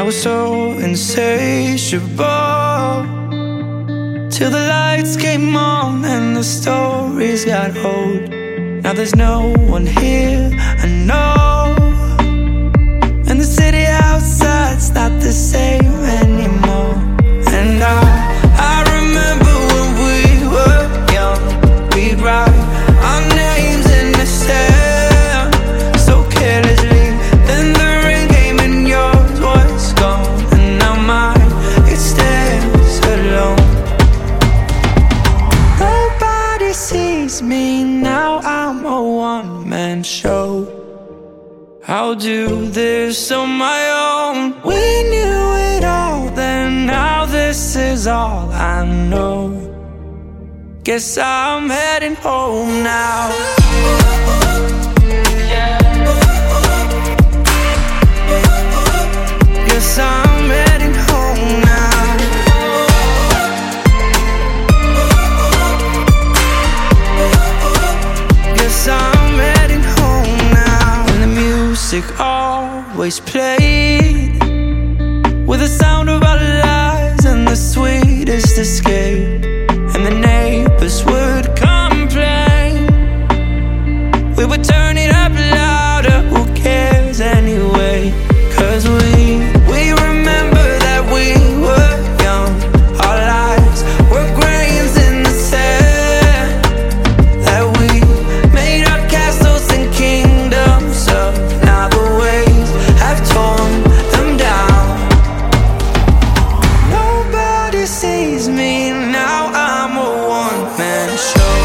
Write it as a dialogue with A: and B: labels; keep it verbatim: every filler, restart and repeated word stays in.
A: I was so insatiable, till the lights came on and the stories got old. Now there's no one here, I know, and the city outside's not the same anymore. And I, I remember when we were young, we'd write our names in the sand so carelessly. Then the rain came and yours was gone, and now mine, it stands alone. Nobody sees me now, I'm a one-man show. I'll do this on my own. We knew it all then, now this is all I know. Guess I'm heading home now. Guess I'm heading home now. Guess I'm heading home now. And the music always played with the sound of our lives and the sweetest escape. And the neighbors would complain, we would turn it up louder, who cares anyway? Cause we, we remember that we were young, our lives were grains in the sand, that we made our castles and kingdoms up. Now the waves have torn them down. Nobody sees me now, I'm a one-man show.